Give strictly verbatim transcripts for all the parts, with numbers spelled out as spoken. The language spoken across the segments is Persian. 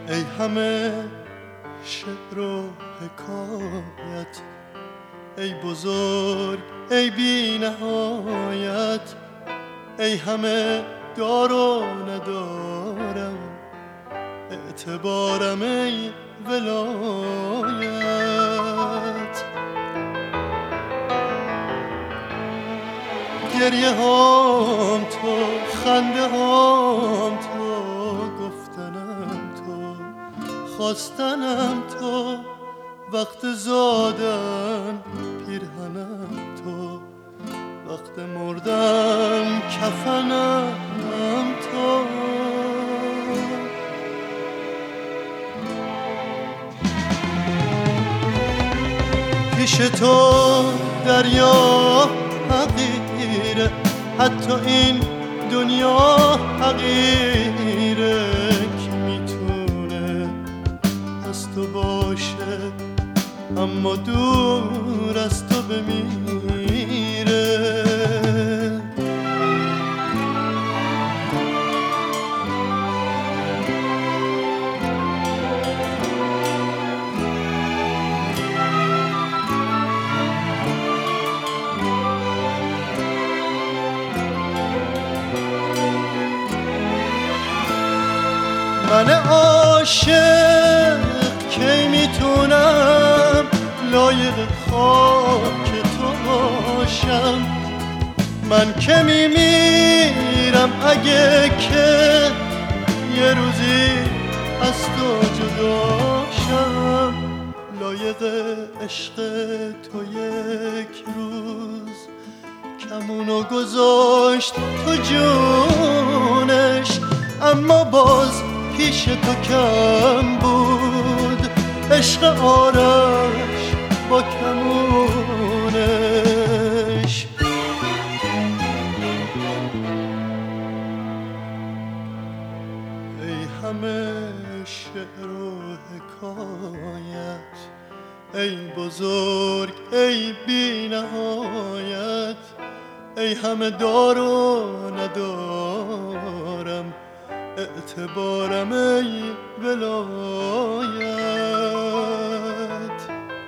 ای همه شعر و حکایت، ای بزرگ ای بی نهایت، ای همه دار و ندارم اعتبارم ای ولایت. گریه هم تو، خنده هم تو، گفتنم تو، خواستنم تو، وقت زادن پیرهنم تو، وقت مردن کفنم تو. پیش تو دریا حقیره، حتی این دنیا حقیره، که میتونه از تو باشه اما دور از تو بمیره. من عاشق کی میتونم لایق خاک تو باشم؟ من که میمیرم اگه که یه روزی از تو جداشم. لایق عشق تو یک روز کمونو گذاشت تو جونش، اما باز پیش تو کم بود عشق آرش با کمونش. ای همه شعر و حکایت، ای بزرگ ای بی نهایت، ای همه دار و ندارم اعتبارم ای ولایت.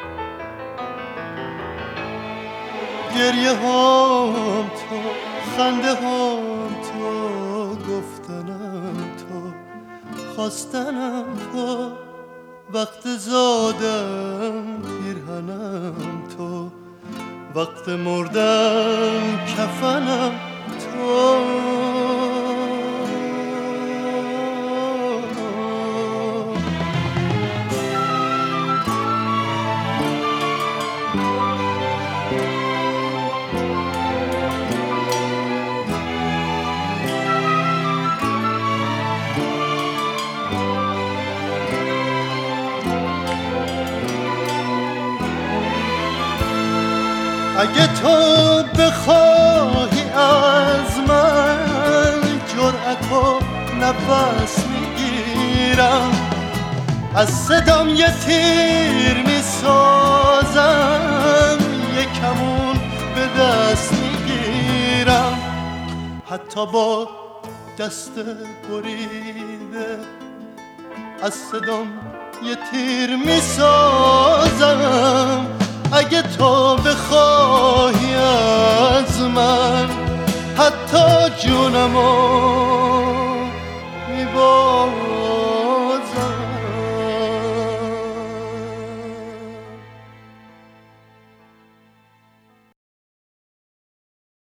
گریه هم تو، خنده هم تو، گفتنم تو، خواستنم تو، وقت زادن پیرهنم تو، وقت مردن کفنم تو. اگه تو بخواهی از من جرأت و نفس میگیرم، از صدام یه تیر میسازم، یه کمون به دست میگیرم، حتی با دست بریده از صدام یه تیر میسازم. اگه تو بخواهی از من حتی جونمو